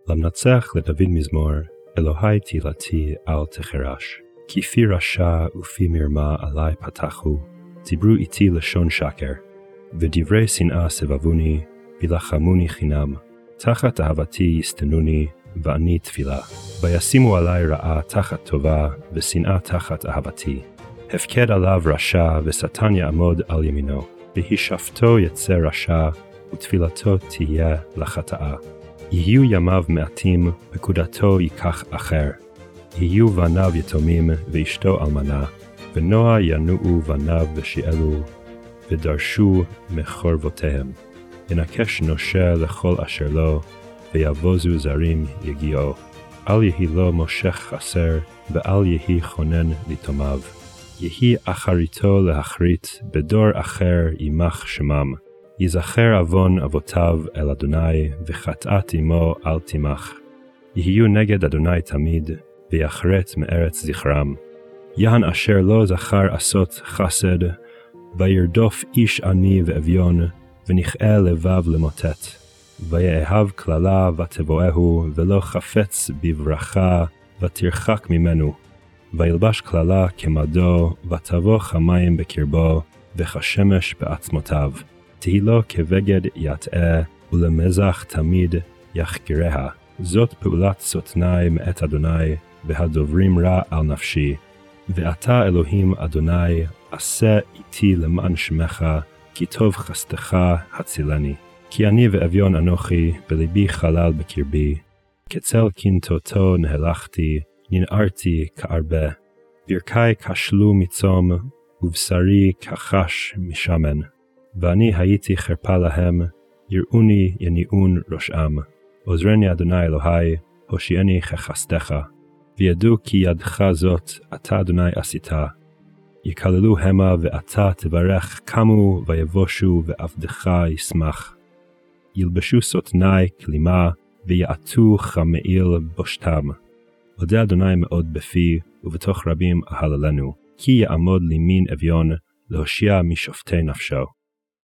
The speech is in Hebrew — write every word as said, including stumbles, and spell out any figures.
למנצח לדוד מזמור, אלוהי תהילתי אל תחרש. כי פי רשע ופי מרמה עלי פתחו, דיברו איתי לשון שקר, ודברי שנאה סבבוני, ולחמוני חינם. תחת אהבתי יסתנוני, ואני תפילה. וישימו עלי רעה תחת טובה, ושנאה תחת אהבתי. הפקד עליו רשע, ושטן יעמוד על ימינו. והישפטו יצא רשע, ותפילתו תהיה לחטאה. יהיו ימיו מעטים, פקודתו ייקח אחר. יהיו בניו יתומים, ואשתו אלמנה, ונוע ינועו בניו ושיעלו, ודרשו מחורבותיהם. ינקש נושה לכל אשר לו, ויבוזו זרים יגיעו. אל יהי לו מושך חסר, ואל יהי חונן לתומיו. יהי אחריתו להחרית, בדור אחר ימח שמם. יזכר עוון אבותיו אל אדוני, וחטאת אמו אל תימח. יהיו נגד אדוני תמיד, ויחרט מארץ זכרם. יען אשר לא זכר עשות חסד, וירדוף איש עני ואביון, ונכאה לבב למוטט. ויאהב כללה ותבואהו, ולא חפץ בברכה, ותרחק ממנו. וילבש כללה כמדו, ותבוא חמיים בקרבו, וכשמש בעצמותיו. תהי לו כבגד יטעה, ולמזח תמיד יחגריה. זאת פעולת סותני מאת אדוני, והדוברים רע על נפשי. ואתה אלוהים אדוני, עשה איתי למען שמך, כי טוב חסדך הצילני. כי אני ואביון אנוכי, בלבי חלל בקרבי. כצל קנטותו נהלכתי, ננערתי כארבה. ברכי כשלו מצום, ובשרי כחש משמן. ואני הייתי חרפה להם, יראוני יניעון ראשם. עוזרני אדוני אלוהי, הושיעני כחסדך. וידעו כי ידך זאת, אתה אדוני עשיתה. יקללו המה ואתה תברך, קמו ויבושו ועבדך ישמח. ילבשו סותני כלימה, ויעטו חמאיל בושתם. אודה אדוני מאוד בפי, ובתוך רבים אהללנו, כי יעמוד לימין אביון, להושיע משופטי נפשו.